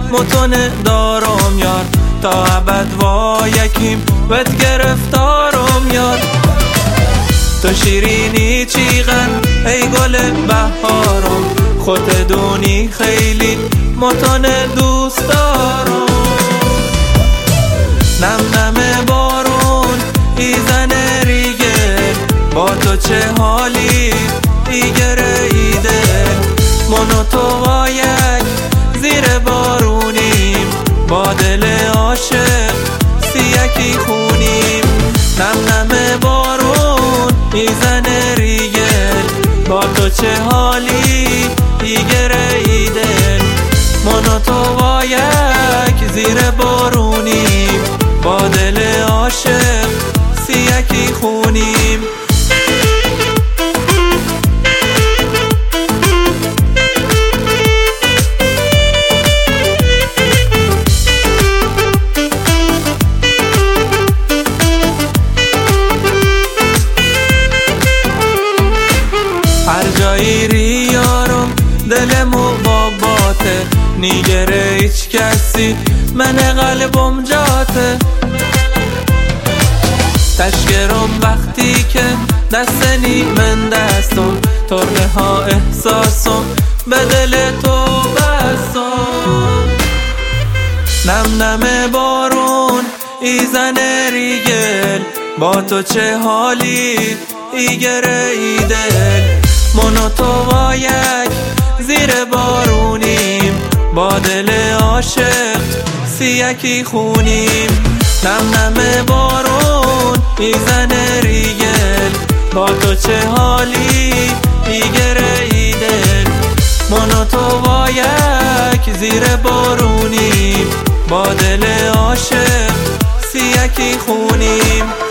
متون دارم یار، تا ابد با یکیم بد گرفتارم یار. تو شیرینی چیغن ای گل بهارم، خود دونی خیلی متون دوست دارم. نم نم بارون ایزن ریگه، با تو چه حالی دیگره ایده. من و تو با یک زیر بارونیم، با دل عاشق سیکی خونیم. نم نم بارون ایزن ریگل، با تو چه حالی دیگره ایده. من و تو با یک زیر بارونیم، با دل عاشق سیکی خونیم. هر جایی ریارم دلمو باباته، نیگره هیچ کسی من قلبم جاته. تشکرم وقتی که دستنی من دستم، طرقه ها احساسم به دل تو بستم. نم نم بارون ایزن ریگل، با تو چه حالی ایگره ایدل. من و تو با یک زیر بارونیم، با دل عاشق سیکی خونیم. نم نم بارون ایزن ریگل، با تو چه حالی دیگره ایدل. من و تو با یک زیر بارونیم، با دل عاشق سیکی خونیم.